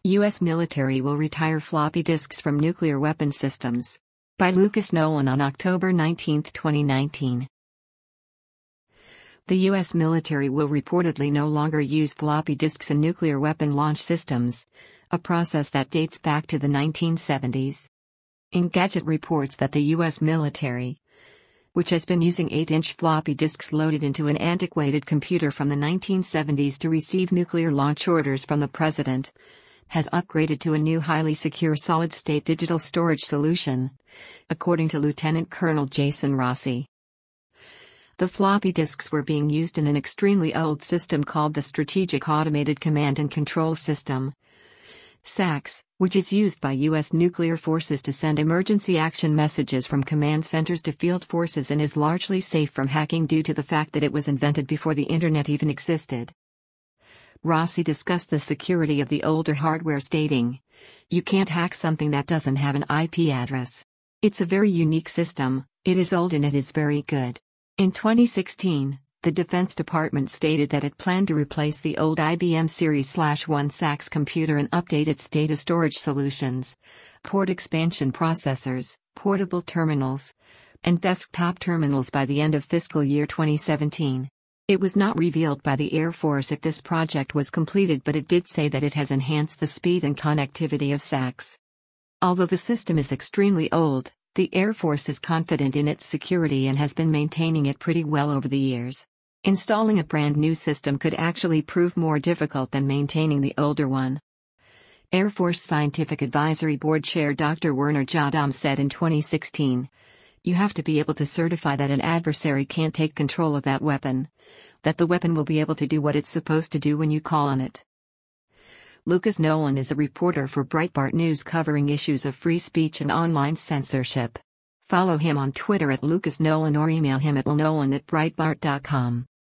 U.S. military will retire floppy disks from nuclear weapon systems. By Lucas Nolan on October 19, 2019. The U.S. military will reportedly no longer use floppy disks in nuclear weapon launch systems, a process that dates back to the 1970s. Engadget reports that the U.S. military, which has been using 8-inch floppy disks loaded into an antiquated computer from the 1970s to receive nuclear launch orders from the president, has upgraded to a new highly secure solid-state digital storage solution, according to Lieutenant Colonel Jason Rossi. The floppy disks were being used in an extremely old system called the Strategic Automated Command and Control System, SACS, which is used by U.S. nuclear forces to send emergency action messages from command centers to field forces and is largely safe from hacking due to the fact that it was invented before the Internet even existed. Rossi discussed the security of the older hardware, stating, "You can't hack something that doesn't have an IP address. It's a very unique system, it is old and it is very good." In 2016, the Defense Department stated that it planned to replace the old IBM Series /1 SACS computer and update its data storage solutions, port expansion processors, portable terminals, and desktop terminals by the end of fiscal year 2017. It was not revealed by the Air Force if this project was completed, but it did say that it has enhanced the speed and connectivity of SACS. Although the system is extremely old, the Air Force is confident in its security and has been maintaining it pretty well over the years. Installing a brand new system could actually prove more difficult than maintaining the older one. Air Force Scientific Advisory Board Chair Dr. Werner Jadam said in 2016, "You have to be able to certify that an adversary can't take control of that weapon, that the weapon will be able to do what it's supposed to do when you call on it." Lucas Nolan is a reporter for Breitbart News covering issues of free speech and online censorship. Follow him on Twitter @LucasNolan or email him at lnolan@breitbart.com.